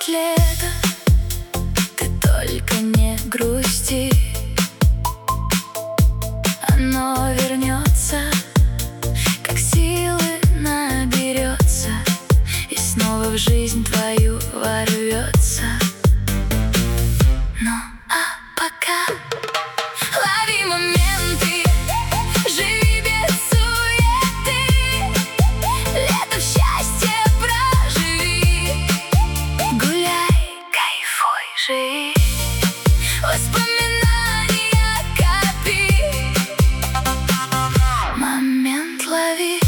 Придет лето, ты только не грусти, оно вернется, как силы наберется, и снова в жизнь твою ворвется. Ну а пока лови моменты, живи без суеты, лето в счастье проживи, гуляй, кайфуй, живи, воспоминания копи, момент лови,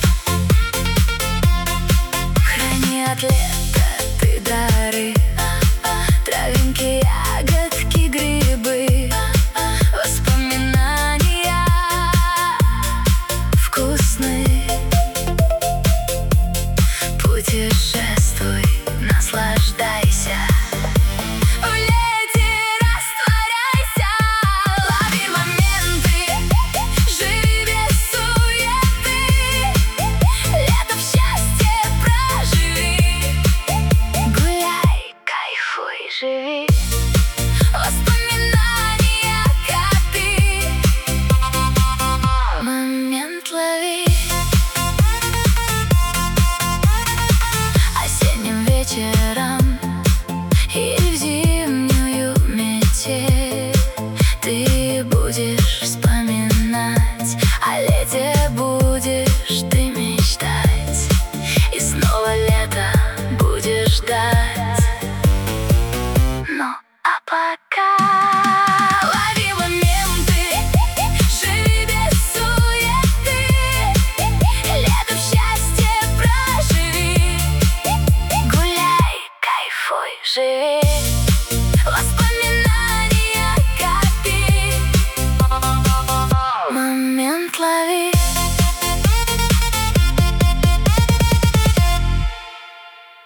храни от лета ты дары, травинки, ягодки, грибы, воспоминания вкусные. Путешествуй, наслаждайся, в лете растворяйся. Лови моменты, живи без суеты, лето в счастье проживи, гуляй, кайфуй, живи, воспоминания копи, момент лови. Осенним вечером или в зимнюю метель ты будешь вспоминать, о лете будешь ты мечтать, и снова лето будешь ждать. Ну а пока лови моменты, живи без суеты, лето в счастье проживи, гуляй, кайфуй, живи.